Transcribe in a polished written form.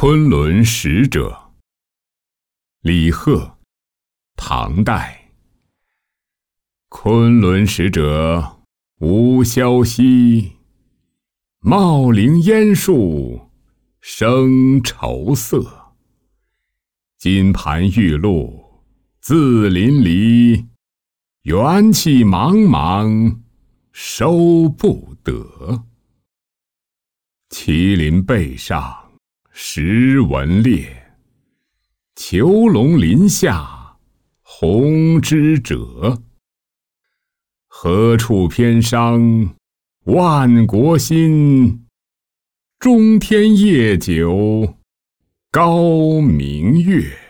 昆仑使者，李贺，唐代。昆仑使者无消息，茂林烟树生愁色。金盘玉露自淋漓，元气茫茫收不得。麒麟背上石纹裂，囚笼林下红脂者。何处偏伤万国心？中天夜久高明月。